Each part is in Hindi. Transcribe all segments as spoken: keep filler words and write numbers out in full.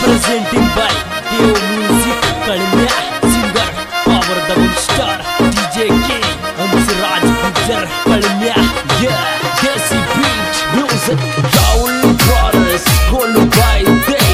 Presenting by Deo Music, Kalmya Singer, Power Double Star, D J K, Amsiraj Gujar, Kalmya, yeah, Desi Beat, Music, Raul Brothers, Kolu by Day.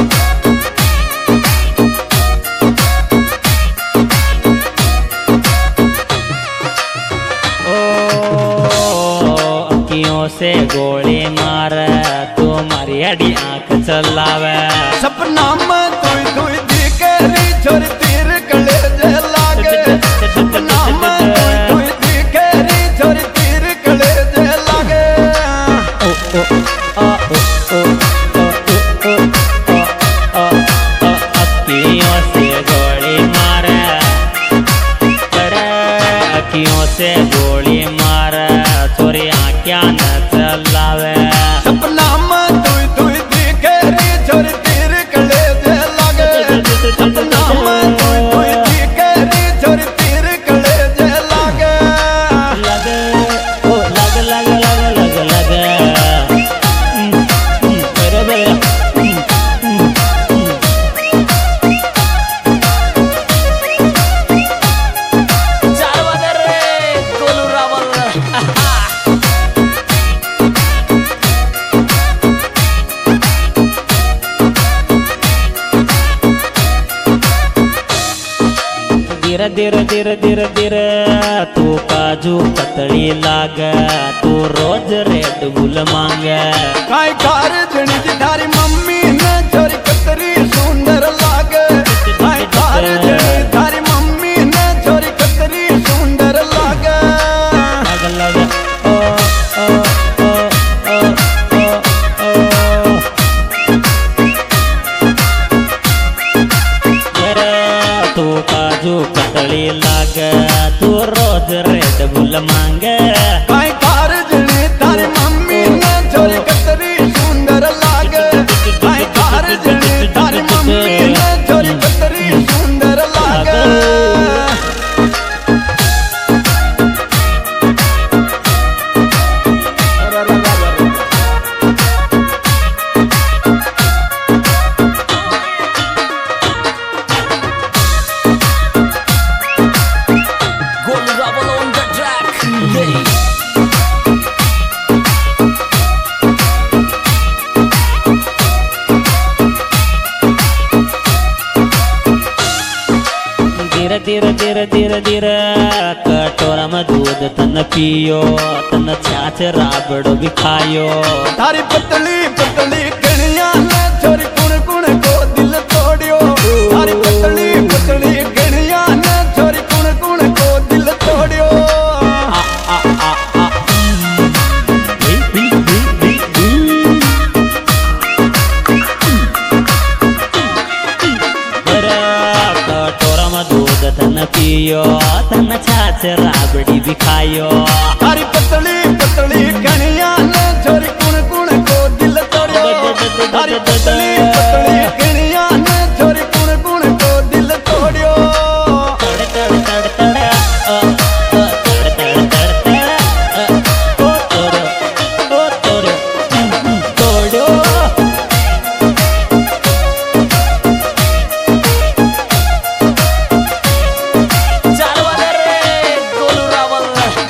से गोली मार तुम्हारी अड़ी आंख चलावे सपना में तुई तुई दिखे री छोरी तीर कले जे लागे सपना में तुई तुई दिखे री छोरी तीर कले जे लागे ओ ओ आ ओ ओ ओ ओ ओ अखियों से गोली मार अखियों से गोली मार छोरी आंखियां न चलावे सपना में तुई तुई दिखे री छोरी तीर कले जे लागे सपना में तुई तुई दिखे री छोरी तीर कले जे लागे लगे ओ लग लग लग लग लगे मेरे मेरे चार वादर रे कोलू रावल धीरे धीरे धीरे धीरे धीरे तू काजू कतली लाग तू रोज रेड बुल मांग काई कार जणी जी थारी मम्मी ने छोरी कतरी सुंदर लागे काई कार जणी थारी मम्मी ने छोरी कतरी सुंदर लागे लग लग ओ ओ ओ ओ ओ ओ तेरे तू काजू कतली लाग तू रोज रेड बुल मांग काई कार जणी थारी मम्मी ने छोरी कतरी सुंदर लागे काई कार जणी थारी मम्मी ने छोरी कतरी सुंदर लागे Kolu Raval on the track, yeah. धीरे धीरे धीरे धीरे धीरे कटोरा में दूध तन पियो तन छाछ राबड़ो भी खायो थारी पतली पतली कणिया ने छोरी कुण कुण को दिल तोड़ियो थारी पतली पतली कणिया ने छोरी कुण कुण को दिल तोड़ियो आ आ आ आ भी भी भी भी कटोरा में दूध तन पियो तन छाछ राबड़ी भी खायो थारी पतली पतली कणिया ने छोरी कुण कुण को दिल तोड़ियो थारी पतली पतली कणिया ने छोरी कुण कुण को दिल तोड़ियो तड़ तड़ तड़ तड़ अ अ तड़ तड़ तड़ तड़ अ ओ तोड़ो ओ तोड़ो तोड़ो चार वादर रे कोलू रावल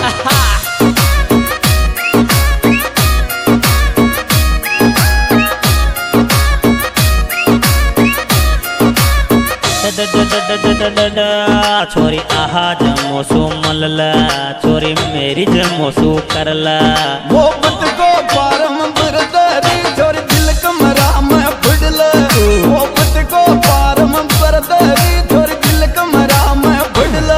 छोरी आहा जमो सो मलला छोरी मेरी जमो सो करला मोहब्बत को पारम बरदारी छोरी दिल कमरा में बुडल मोहब्बत को पारम बरदारी छोरी दिल कमरा में बुडल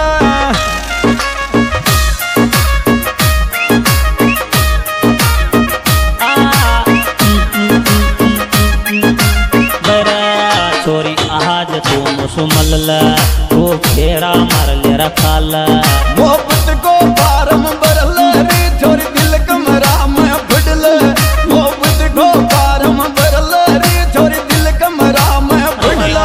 छोरी आज तुम सुमलला वो फेरा मार ले रखाला मोहब्बत को पारम बरल रे छोरी दिल कमरा में बुडल मोहब्बत को पारम बरल रे छोरी दिल कमरा में बुडल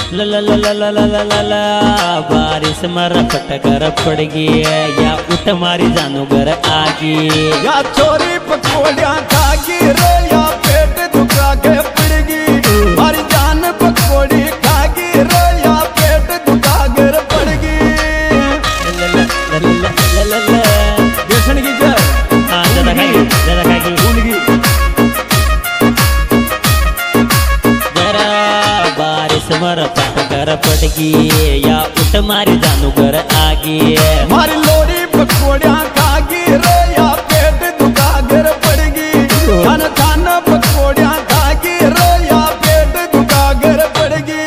ला ला ला ला ला ला ला ला ला बारिश मरा फटकर पड़गी या उठ मारी जानू घर आगी या छोरी पकौड़िया खागी रे या पेट दुखा के पड़गी मारी जान पकौड़ी खागी रे या पेट दुखा कर पड़गी ला ला ला ला ला ला बेसन की जय हाँ ज्यादा खाएगी ज्यादा खाएगी भूलगी जरा बारिश मरा फटकर पड़गी या उठ मारी जानू घर आगी मारी लोरी पकौड़िया खागी रे या पेट दुखा कर पड़गी खाना खाना पकौड़िया खागी रे या पेट दुखा कर पड़गी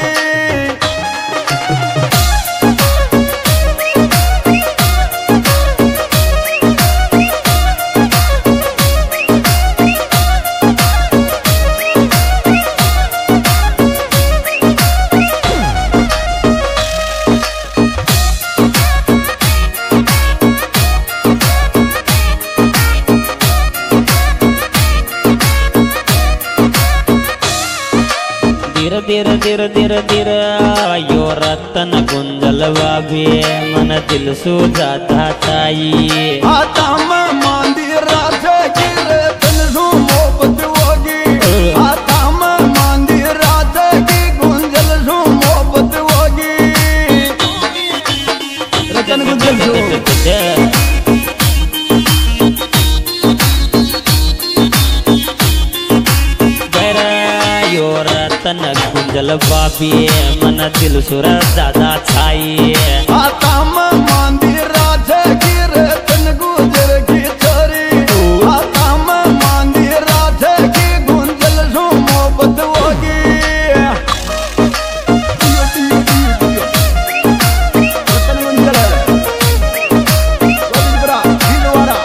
धीर धीर धीर धीर धीर यो रतन गुंजलवा भी मन दिल सो जाता ताई आता मैं मंदिरा से गिरे तन रू मोहब्बत होगी आता मैं मंदिरा से की गुंजल रू मोहब्बत होगी रतन गुंजल रू यो रतन गुंजल बाबी मन दिल सुर दादा छाई आता मैं मंदिरा से गिरे तन गुजर की छोरी आता मैं मंदिरा से की गुंजल रू मोहब्बत होगी रतन गुंजल गोविंदपुरा भीलवाड़ा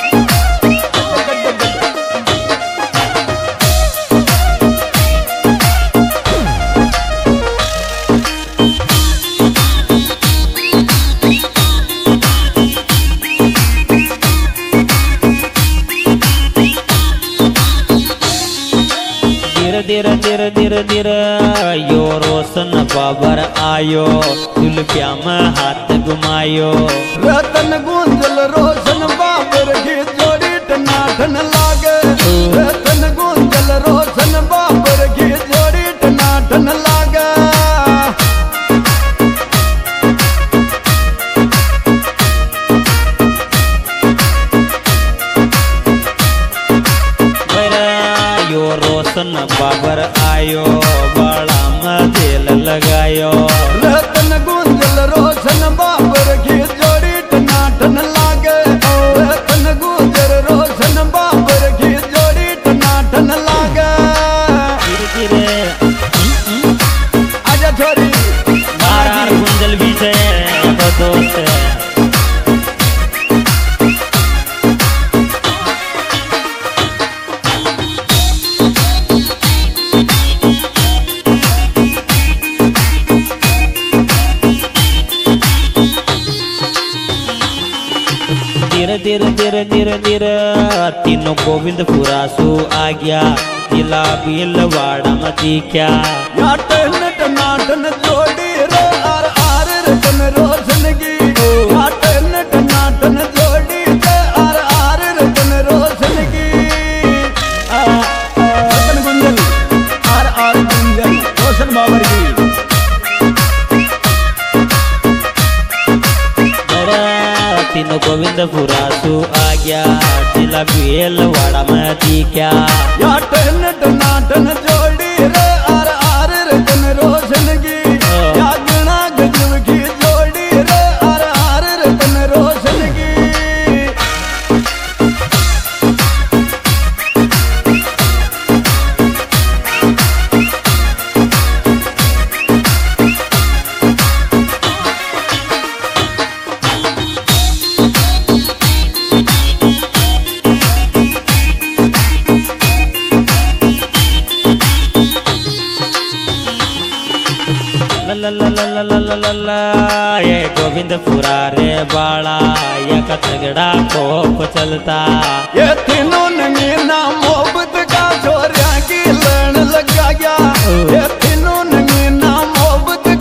धीर धीर धीर धीर यो रोशन बाबर आयो जुल्फिया में हाथ घुमायो रतन गुंजल रोशन बाबर की जोड़ी टनाटन लागे रतन गुंजल रोशन बाबर की जोड़ी टनाटन लागे यो रोशन बाबर आयो बड़ा मजेल लगायो रतन गुंजल रोशन बाबर की जोड़ी टनाटन लागे रतन गुंजल रोशन बाबर की जोड़ी टनाटन लागे धीरे धीरे आजा छोरी बार गुंजल भी से दोस्त धीरे धीरे धीरे धीरे धीरे तीनों गोविंदपुरा सु आ गया जिला भीलवाड़ा मती क्या या टन टनाटन जोड़ी रे आर आर रतन रोशन की या टन टनाटन जोड़ी रे आर आर रतन रोशन की रतन गुंजल आर आर गुंजल रोशन बाबर की तीनों गोविंदपुरा सु आ गया जिला भीलवाड़ा मती क्या या टन टनाटन जोड़ी रे आर आर रतन रोशन की या गणा गजब की जोड़ी रे आर आर रतन रोशन की ला ला ला ला ला ला ला ला ये गोविंदपुरा रे बाड़ा ये का तगड़ा कोप चलता ये तीनों नगीना मोहब्बत का छोरिया की लड़ लगा गया ये तीनों नगीना मोहब्बत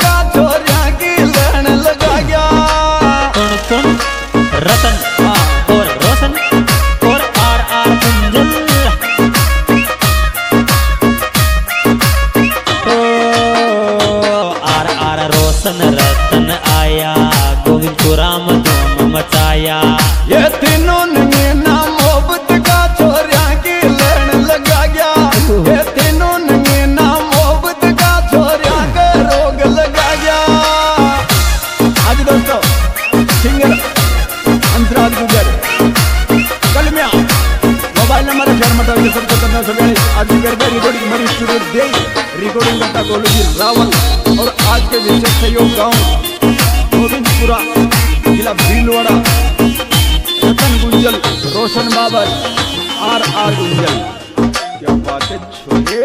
रोशन रतन आया, गोविंद को राम धूम मचाया। ये तीनों ने नाम मोहब्बत का छोरिया की लेन लगा गया, ये तीनों ने नाम मोहब्बत का छोरिया का रोग लगा गया। आज दोस्तों सिंगर अंतराज गुजर कलमिया मोबाइल नंबर शेयर मत सबको करना सभी आज करके रिकॉर्डिंग मेरी स्टूडियो दे रिकॉर्डिंग करता गोलूजी रावल और आज के विशेष सहयोग गाँव गोविंदपुरा जिला भीलवाड़ा रतन गुंजल रोशन बाबर आर आर गुंजल। क्या बात है छोटे